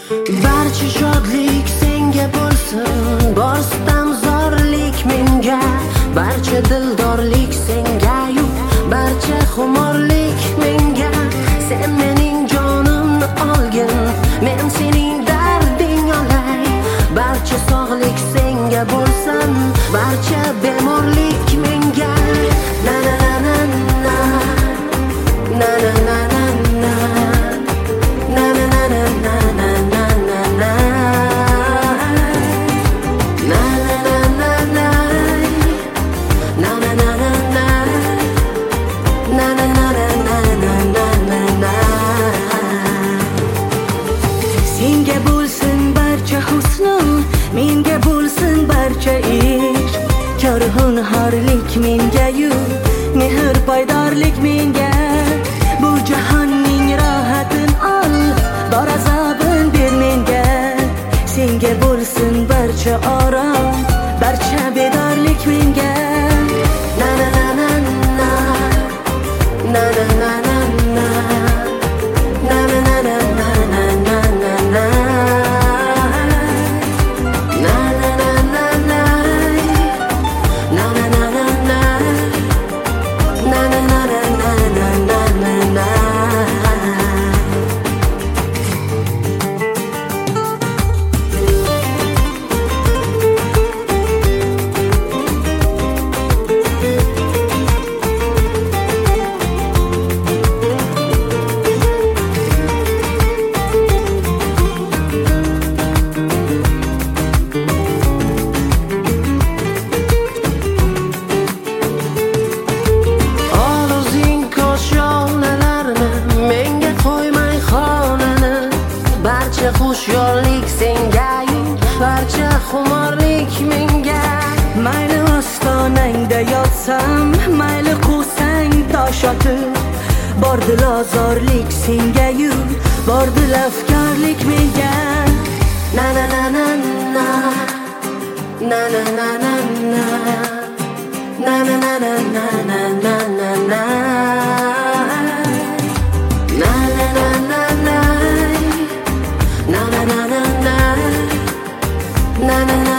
Barcha shodlik senga bo'lsin, bor sitamzorlik menga. Barcha dildorlik senga-yu, barcha xumorlik menga. Sen mening jonimni olgin, men sening darding olay. Barcha sog'lik senga bo'lsin, barcha bemorlik menga. Na na na na na na na na na na na na na na na na na na na na. Senga bo'lsin barcha husn, menga bo'lsin barcha ish. Korxonxo'rlik menga-yu, mehr paydorlik menga. Bu jahonning rohatin ol, bor azobin ber menga. Senga bo'lsin barcha orom, barcha bedorlik menga. Na na na na na na na na na na na na na na na na na na. Xushyorlik senga-yu, barcha xumorlik menga. Mayli ostonangda yotsam, mayli quvsang tosh otib. Bor dilozorlik senga-yu, bor dilafkorlik menga. Na na na na na na na na na na na na na na na na na na. Na na na na